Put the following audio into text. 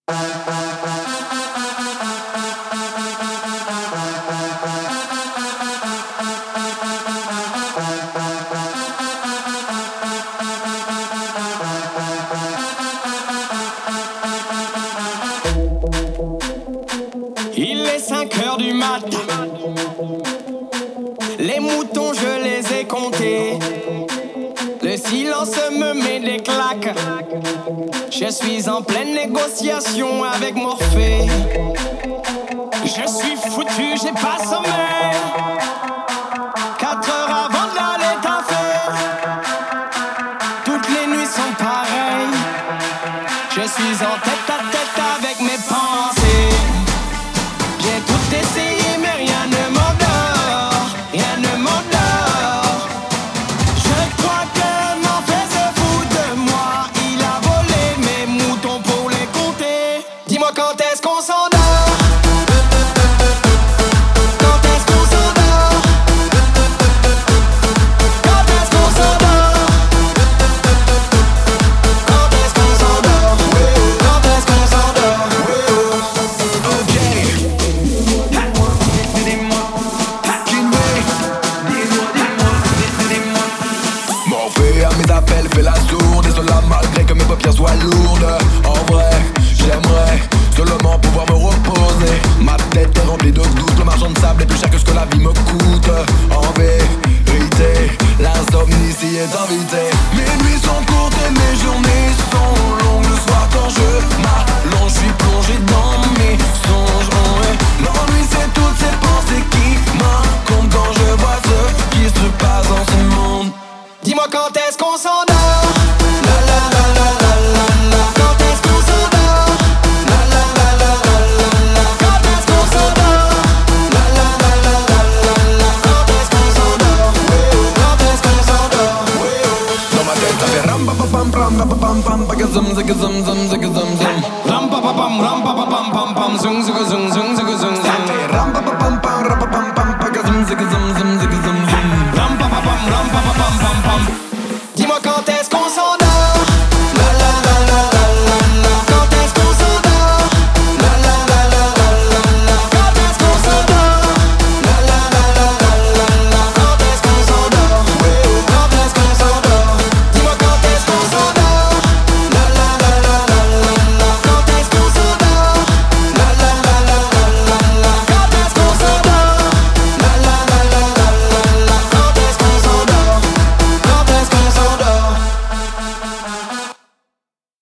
Il est 5 heures du mat. Les moutons je les ai comptés. Le silence me met des claques. Je suis en pleine négociation avec Morphée. Je suis foutu, j'ai pas sommeil. 4 heures avant d'aller taffer. Toutes les nuits sont pareilles. Je suis en tête à tête avec mes pensées. J'ai tout essayé mais rien ne m'endort. Rien ne m'endort. Je crois que mon fait se fout de moi. Il a volé mes moutons pour les compter. Dis-moi quand est-ce qu'on s'endort. Quand est-ce qu'on s'endort. Quand est-ce qu'on s'endort. Quand est-ce qu'on s'endort. Quand est-ce qu'on s'endort. Ok. Dis-moi. Morphée à mes appels fait la sourde. Désolé malgré que mes paupières soient lourdes. En vrai, j'aimerais seulement pouvoir me reposer. Ma tête est remplie de doutes. Le marchand de sable est plus cher que ce que la vie me coûte. En vérité, l'insomnie s'y est invitée. Mes nuits sont courtes et mes journées sont longues. Le soir quand je m'allonge, je suis plongé dans mes songes. L'ennui c'est toutes ces pensées qui m'incombent quand je vois ce qui se passe dans ce monde. Dis-moi quand est-ce qu'on s'endort. La la la la la la la. Quand est-ce qu'on s'endort. La la la la la la la. Quand est-ce qu'on s'endort. La la la la la la la. Quand est-ce qu'on s'endort. Quand est-ce qu'on s'endort. Dans ma tête ça fait ram pa pa pam pam pa pa pam pam pa ka zum zig zum zum zig zum zum. Ram pa pa pam pam pam, zung zung zung zung.